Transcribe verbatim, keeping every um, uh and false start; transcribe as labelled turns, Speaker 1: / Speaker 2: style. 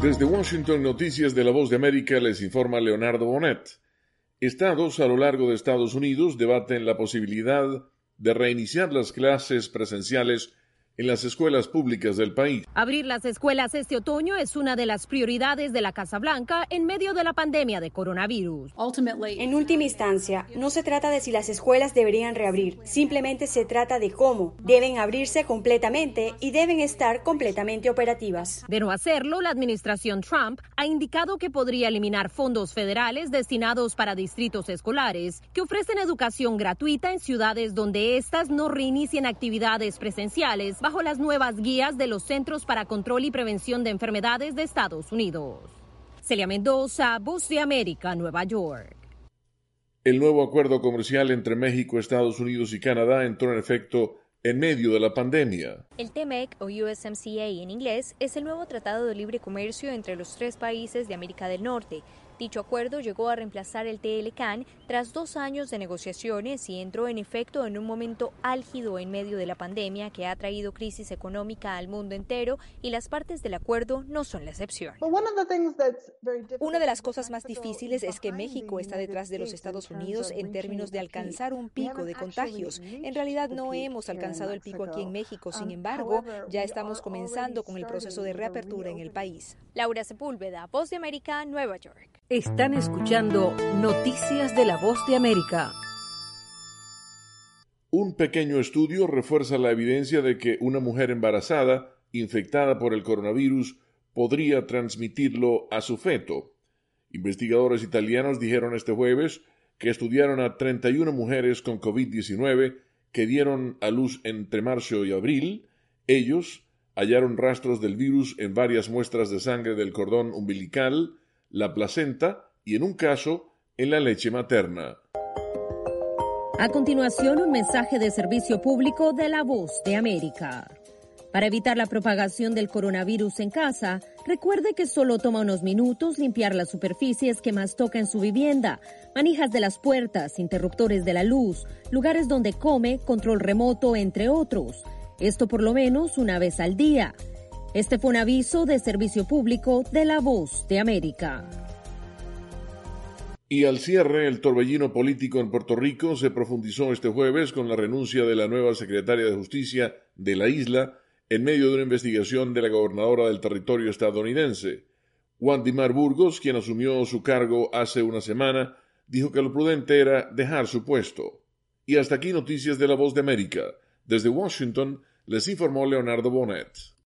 Speaker 1: Desde Washington, Noticias de la Voz de América, les informa Leonardo Bonet. Estados a lo largo de Estados Unidos debaten la posibilidad de reiniciar las clases presenciales en las escuelas públicas del país.
Speaker 2: Abrir las escuelas este otoño es una de las prioridades de la Casa Blanca en medio de la pandemia de coronavirus.
Speaker 3: En última instancia, no se trata de si las escuelas deberían reabrir, simplemente se trata de cómo. Deben abrirse completamente y deben estar completamente operativas.
Speaker 2: De no hacerlo, la administración Trump ha indicado que podría eliminar fondos federales destinados para distritos escolares que ofrecen educación gratuita en ciudades donde éstas no reinicien actividades presenciales bajo las nuevas guías de los Centros para Control y Prevención de Enfermedades de Estados Unidos. Celia Mendoza, Voz de América, Nueva York.
Speaker 1: El nuevo acuerdo comercial entre México, Estados Unidos y Canadá entró en efecto en medio de la pandemia.
Speaker 4: El T M E C o U S M C A en inglés es el nuevo tratado de libre comercio entre los tres países de América del Norte. Dicho acuerdo llegó a reemplazar el T L C A N tras dos años de negociaciones y entró en efecto en un momento álgido en medio de la pandemia que ha traído crisis económica al mundo entero y las partes del acuerdo no son la excepción.
Speaker 5: Una de las cosas más difíciles es que México está detrás de los Estados Unidos en términos de alcanzar un pico de contagios. En realidad no hemos alcanzado el pico aquí en México, sin embargo, ya estamos comenzando con el proceso de reapertura en el país.
Speaker 4: Laura Sepúlveda, Voz de América, Nueva York.
Speaker 2: Están escuchando Noticias de la Voz de América.
Speaker 1: Un pequeño estudio refuerza la evidencia de que una mujer embarazada, infectada por el coronavirus, podría transmitirlo a su feto. Investigadores italianos dijeron este jueves que estudiaron a treinta y una mujeres con COVID diecinueve que dieron a luz entre marzo y abril. Ellos hallaron rastros del virus en varias muestras de sangre del cordón umbilical, la placenta y, en un caso, en la leche materna.
Speaker 2: A continuación, un mensaje de servicio público de la Voz de América. Para evitar la propagación del coronavirus en casa, recuerde que solo toma unos minutos limpiar las superficies que más toca en su vivienda, manijas de las puertas, interruptores de la luz, lugares donde come, control remoto, entre otros. Esto por lo menos una vez al día. Este fue un aviso de servicio público de la Voz de América.
Speaker 1: Y al cierre, el torbellino político en Puerto Rico se profundizó este jueves con la renuncia de la nueva secretaria de Justicia de la isla en medio de una investigación de la gobernadora del territorio estadounidense. Wandimar Burgos, quien asumió su cargo hace una semana, dijo que lo prudente era dejar su puesto. Y hasta aquí Noticias de la Voz de América. Desde Washington les informó Leonardo Bonet.